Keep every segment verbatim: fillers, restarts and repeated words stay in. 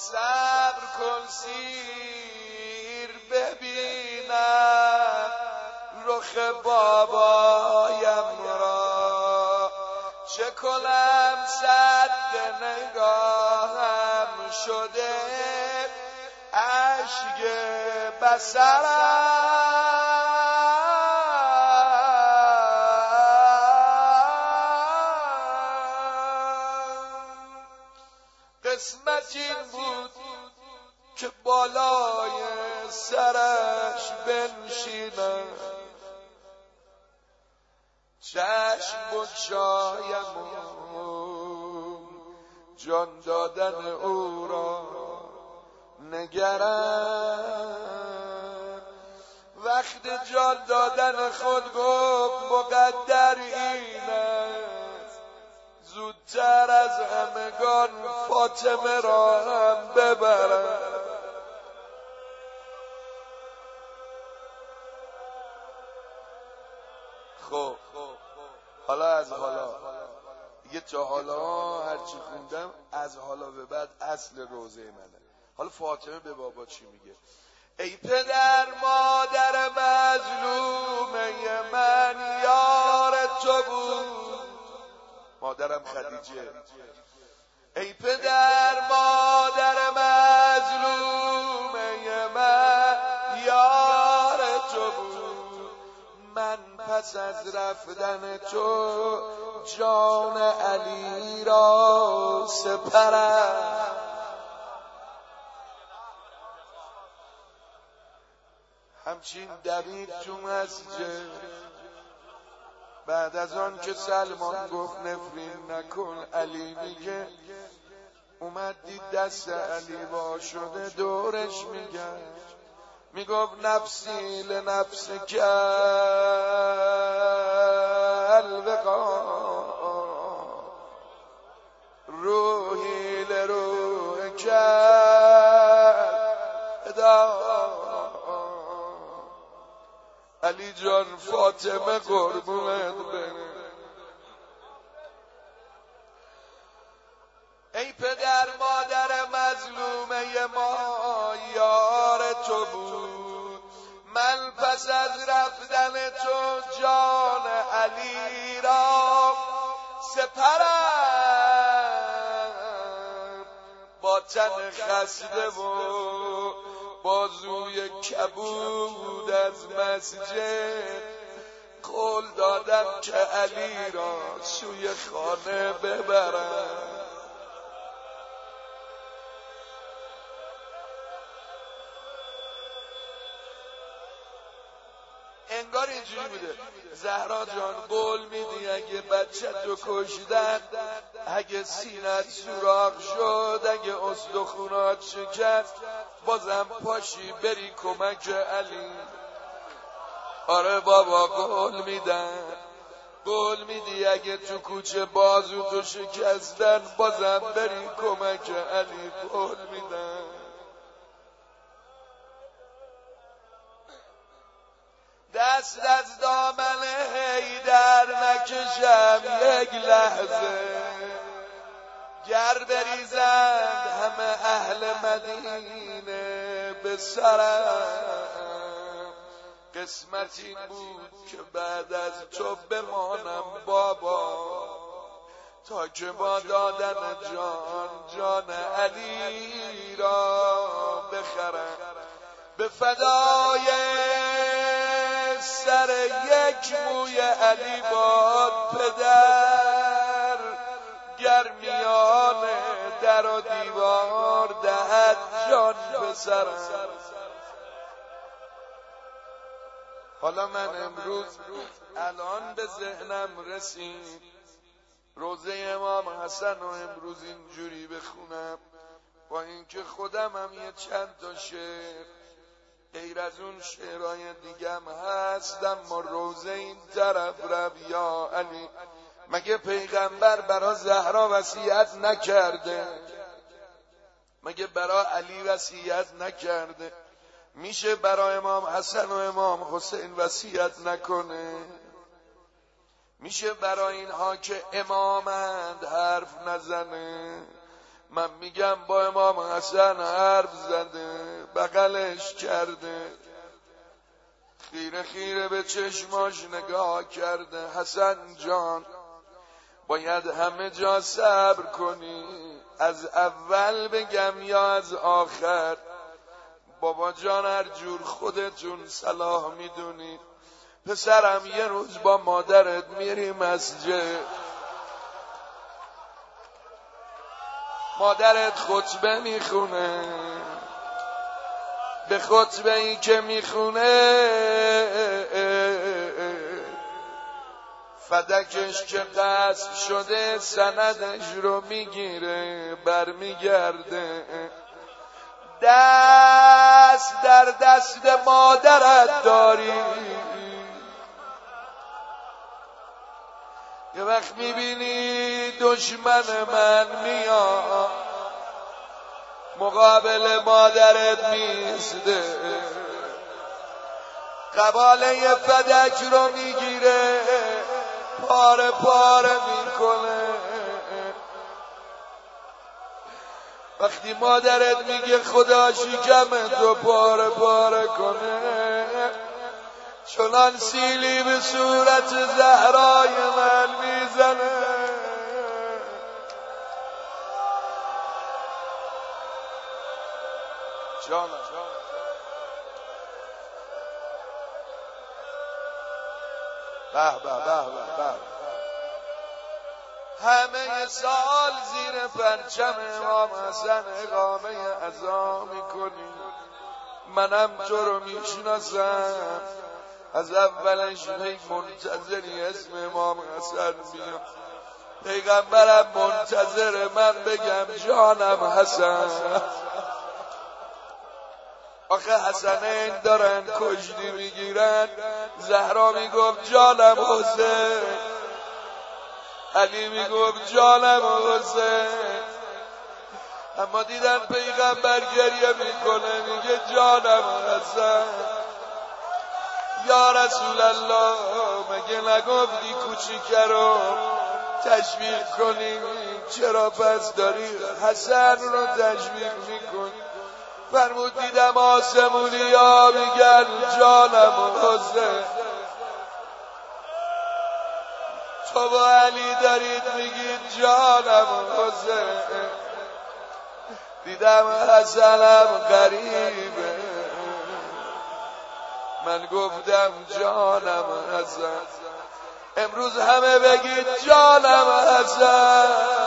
صبر کن سیر ببینم رخ بابایم را، چه کنم سد نگاهم شده اشک بصرم. قسمت این بود که بالای سرش بنشینم، چشم بگشایم و جان دادن او را نگرم. وقت جان دادن خود گفت مقدر این است، زودتر از همگان فاطمه را هم ببرم. خب حالا از حالا دیگه تا حالا هرچی خوندم از حالا به بعد اصل روزه منه. حالا فاطمه به بابا چی میگه؟ ای پدر مادر مظلومه من یار تو بود، مادرم خدیجه. ای پدر مادر مظلومه من یار تو بود، من پس از رفتن تو جان علی را سپرم. همچین دوید تو مسجد بعد از آن که سلمان گفت نفرین نکن، علی میگه اومد دید دست علی وا شده دورش میگه، میگفت نفسی لنفس کل وقا روحی لروح کل ادا. علی جان فاطمه قربونت بره. ای پدر مادر مظلومه ما یار تو بود، من پس از رفتن تو جان علی را سپرم. با تن خسته و بازوی کبود از مسجد قول دادم که علی را سوی خانه ببرم. انگار اینجوری بوده زهرا جان قول میدی اگه بچه تو کشدن، اگه سینت سوراخ شد، اگه استخونات شکست، بازم پاشی بری کمک علی؟ آره بابا قول میدن. قول میدی اگه تو کوچه بازو تو شکستن بازم بری کمک علی؟ قول میدن. دست از دامن حیدر نکشم یک لحظه، گر بریزند همه اهل مدینه به سرم. قسمت این بود که بعد از تو بمانم بابا، تا که با دادن جان جان علی را بخرم. به فدای سر یک موی علی باد پدر، گر میان در و دیوار دهد جان پسرم. حالا من امروز الان به ذهنم رسید روزه امام حسن و امروز اینجوری بخونم، با اینکه خودم هم یه چند تا شعر غیر از اون شعرهای دیگم هست، اما روزه این طرف رفت یا علی. مگه پیغمبر برا زهرا وصیت نکرده؟ مگه برا علی وصیت نکرده؟ میشه برا امام حسن و امام حسین وصیت نکنه؟ میشه برا اینها که امامند حرف نزنه؟ من میگم با امام حسن حرف زده، بغلش کرده، خیره خیره به چشماش نگاه کرده. حسن جان باید همه جا صبر کنی، از اول بگم یا از آخر؟ بابا جان هر جور خودتون صلاح میدونید. پسرم یه روز با مادرت میری مسجد، مادرت خطبه میخونه، به خطبه ای که میخونه فدکش که قصب شده سندش رو میگیره برمیگرده، دست در دست مادرت داری. یه وقت میبینی دشمن من میاد مقابل مادرت میسته، قباله فدک رو میگیره پاره پاره میکنه. وقتی مادرت میگه خدا شکم تو پاره پاره کنه، چنان سیلی به صورت زهرای من میزنه. جانم به به به به همه سال زیر پرچم امام حسن اقامه عزا میکنی. منم تو رو میشناسم، از اولش هی منتظری اسم امام حسن بیام، پیغمبرم منتظر من بگم جانم حسن. آخه حسنین دارن کشتی میگیرن، زهرا میگفت جانم حسین، علی میگفت جانم حسین، اما دیدن پیغمبر گریه میکنه میگه جانم حسن. یا رسول الله مگه نگفتی کوچیکه رو تشویق کنی؟ چرا پس داری حسن رو تشویق میکنی؟ فرمود دیدم آسمونی ها میگن جانم حسین، تو با علی دارید میگید جانم حسین. دیدم حسنم غریبه، من گفتم جانم حسن. امروز همه بگید جانم حسن.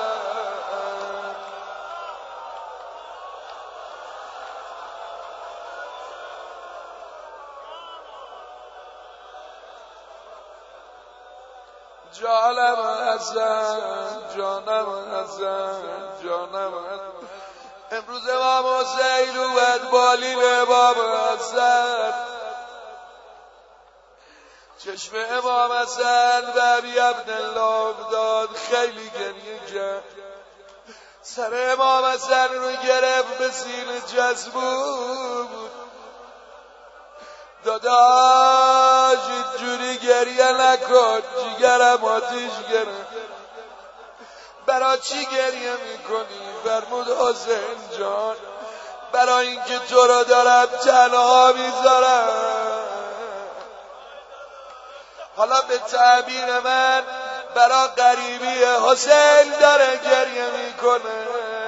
جانم حسن، جانم حسن، جانم حسن. امروز امام حسین اومد بالین امام حسن، چشم امام حسن به ابی عبدالله افتاد، خیلی گریه کرد، سر امام حسن رو گرفت به سینه چسبون. داداش اینجوری گریه نکن، جیگرم آتیش گرفت، برا چی گریه میکنی؟ فرمود حسین جان برای اینکه تو رو دارم تنها میذارم. حالا به تعبیر من برا غریبی حسین داره گریه میکنه.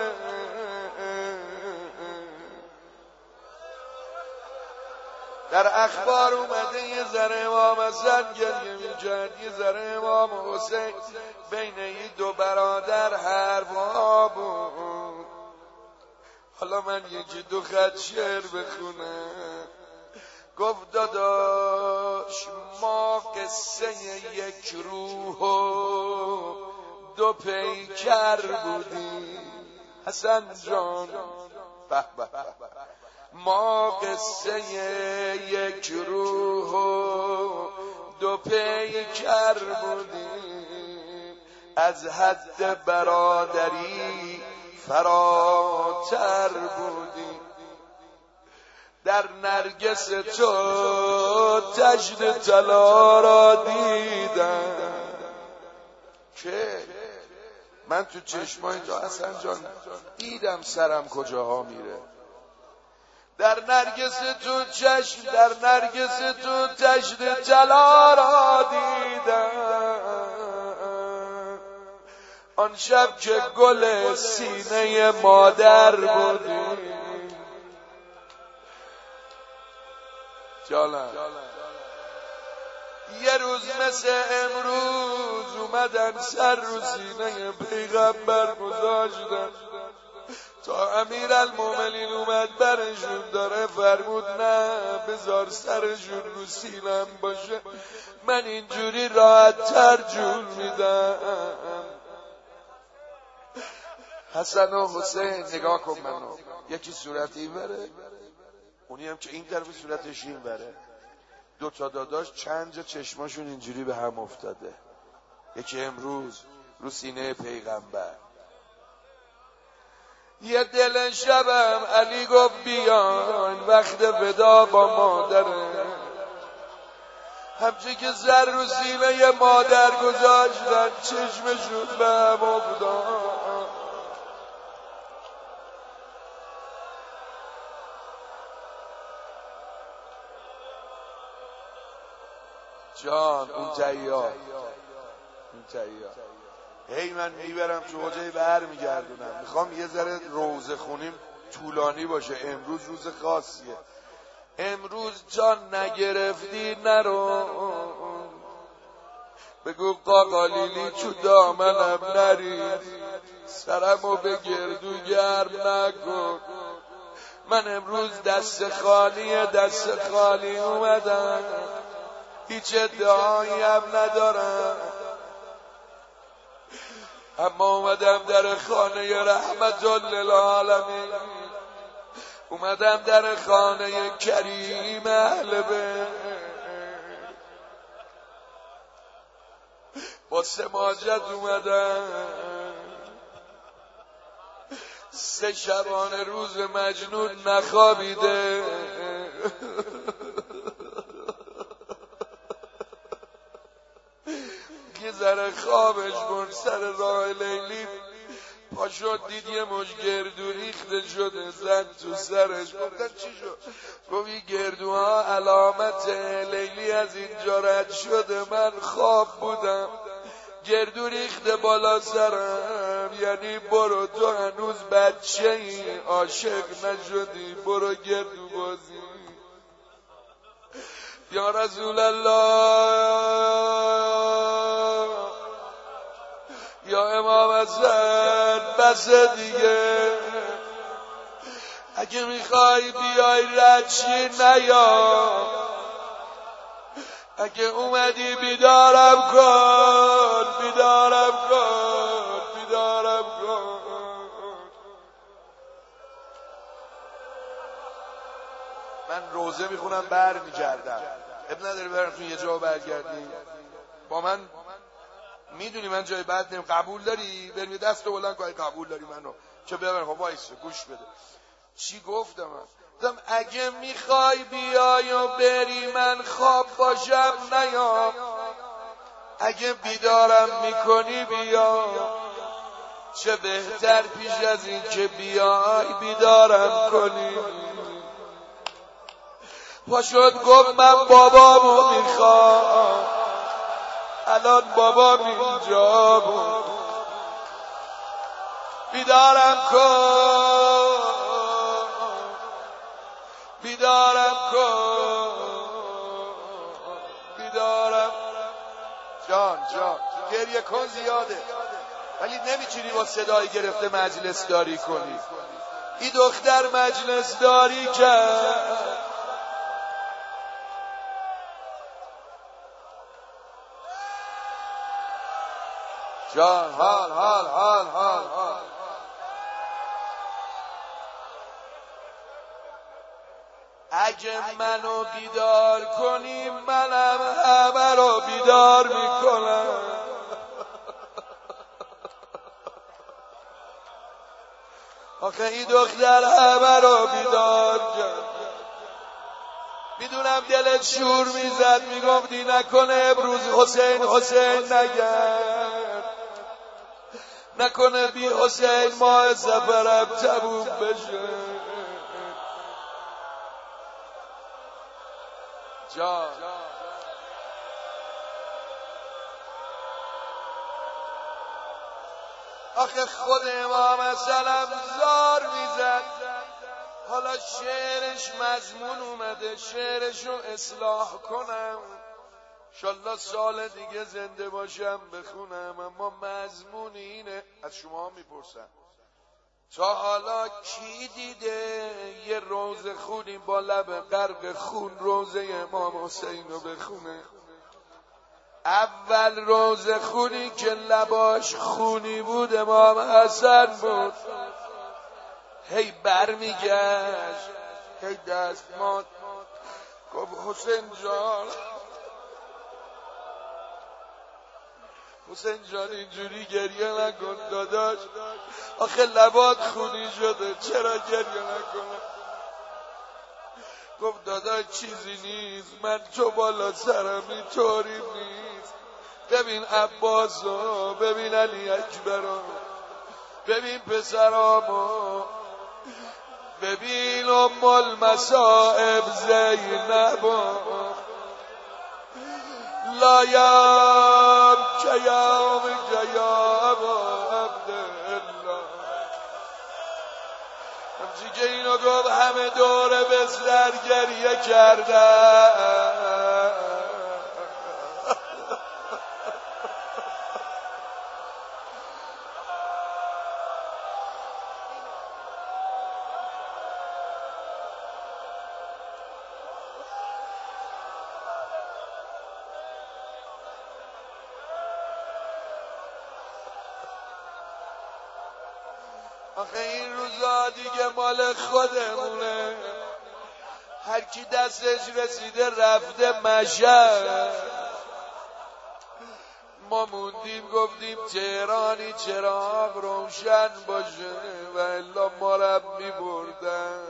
در اخبار اومده یه ذره امام حسن گریه میکرد، یه ذره امام حسین، بین این دو برادر حرفا بود. حالا من یکی دو خط شعر بخونم. گفت داداش ما قصه یک روح و دو پیکر بودیم. حسن جان به به به، ما قصه یک روح و دو پیکر بودیم، از حد برادری فراتر بودیم. در نرگس تو تجد طلا را دیدم که من تو چشمای تو حسن جان دیدم سرم کجاها میره. در نرگس تو چشم، در نرگس تو تشت جلا را دیدم، آن شب که گل سینه مادر بودی. جانم یه روز مثل امروز اومدن سر رو سینه پیغمبر گذاشتن تا امیرالمومنین اومد برشون داره فرمود نه بذار سرشون رو سینم باشه، من اینجوری راحت تر جون میدم. حسن و حسین نگاه کن منو، یکی صورت این بره اونی هم که این طرف صورتش این بره، دو تا داداش چند جا چشماشون اینجوری به هم افتاده، یکی امروز رو سینه پیغمبر. یه دل شبم علی گفت بیان وقت ودا با مادره، همچه که زر رو سینه مادر گذاشتن چشمشون به هم افتاد. جان اون تیار اون تیار هی من میبرم تو حوضه بر میگردونم، میخوام یه ذره روزه خونیم طولانی باشه، امروز روز خاصیه. امروز جان نگرفتی نرو، بگو قاقالیلی تو دامنم نرید، سرمو به گردو گرم نکن، من امروز دست خالی دست خالی اومدم، هیچ ادعایی هم ندارم، اما اومدم در خانه رحمت للعالمین، اومدم در خانه کریم اهل بیت، با سماجت اومدم، سه شبانه روز مجنون نخوابیده، یه ذره خوابش برد سر راه لیلی، پا شد دید یه مش گردو ریخته شده زد تو سرش. گفتن چی شد؟ گفت این گردوها علامت لیلی از اینجا رد شده، من خواب بودم گردو ریخته بالا سرم، یعنی برو تو هنوز بچه ای عاشق نشدی، برو گردو بازی. یا رسول الله یا امام حسن بس دیگه، اگه میخوای بیای ردشی نیا، اگه اومدی بیدارم کن بیدارم کن بیدارم کن. من روزه میخونم بر میگردم، اب نداری براتون یه جا برگردی با من، میدونی من جای بد نیم، قبول داری؟ بریم دست رو بلند کنی قبول داری منو که ببر. خب وایسا گوش بده چی گفتم. من گفتم اگه میخوای بیای و بری من خواب باشم نیام، اگه بیدارم میکنی بیا، چه بهتر پیش از این که بیای بیدارم کنی. پا شد گفت من بابامو میخوام، الان بابام اینجا بود، بیدارم کن بیدارم کن بیدارم. جان جان گریه کن زیاده ولی نمیتونی با صدای گرفته مجلس داری کنی. این دختر مجلس داری کرد، جان حال حال حال حال حال اگه منو بیدار کنی منم همه رو بیدار میکنم. آخه این دختر همه رو بیدار کرد، میدونم دلت شور میزد میگفتی نکنه امروز حسین حسین نگرد، نکنه بی حسین ماه سفرم تموم بشه. جان آخه خود امام حسن زار میزد، حالا شعرش مضمون اومده، شعرشو اصلاح کنم انشالله سال دیگه زنده باشم بخونم. اما مضمون اینه، از شما میپرسم تا حالا کی دیده یه روز خونی با لب غرق خون روزه امام حسین رو بخونه؟ اول روز خونی که لباش خونی بود امام حسن بود. هی بر میگشت، هی دست مات، گفت حسین جان، حسین جان اینجوری گریه نکن داداش، آخه لبات خونی شده، چرا گریه نکنم؟ گفت داداش چیزی نیست، من تو بالا سرم اینطوری نیست. ببین عباسو، ببین علی اکبرو، ببین پسرامو، ببین ام المصائب زینبو، لایم کیام کیام عبدالله. همچی که اینو گفت همه دور بستر گریه کردن. آخه این روزا دیگه مال خودمونه، هر کی دستش رسیده رفته مشهد. ما موندیم گفتیم تهرانی چراغ روشن باشه و الا ما رب میبردن.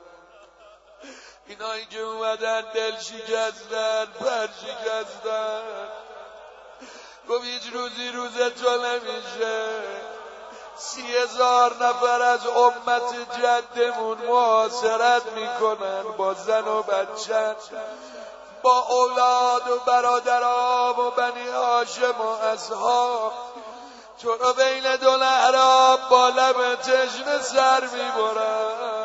اینایی که اومدن دل شکستن، پر شکستن، گفت هیچ روزی روز تو نمیشه. سی هزار نفر از امت جدمون محاصرت میکنن با زن و بچه، با اولاد و برادرام و بنی هاشم و اصحاب. تو رو بین دو نهراب با لب تشنه سر میبرن.